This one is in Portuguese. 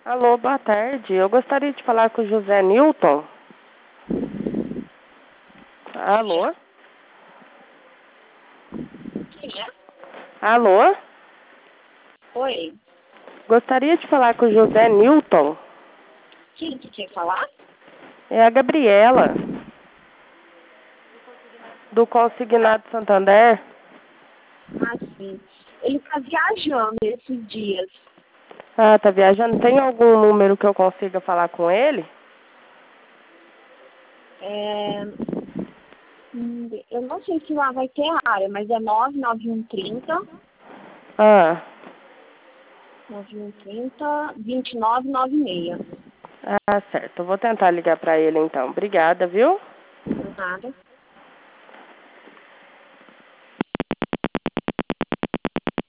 Alô, boa tarde. Eu gostaria de falar com o José Newton. Alô? Quem é? Alô? Oi. Gostaria de falar com o José Newton. Quem que quer falar? É a Gabriela, do Consignado Santander. Ah, sim. Ele tá viajando esses dias. Ah, tá viajando. Tem algum número que eu consiga falar com ele? É... Eu não sei se lá vai ter área, mas é 99130 Ah, 9130 2996. certo. Eu vou tentar ligar para ele então. Obrigada, viu? Nada.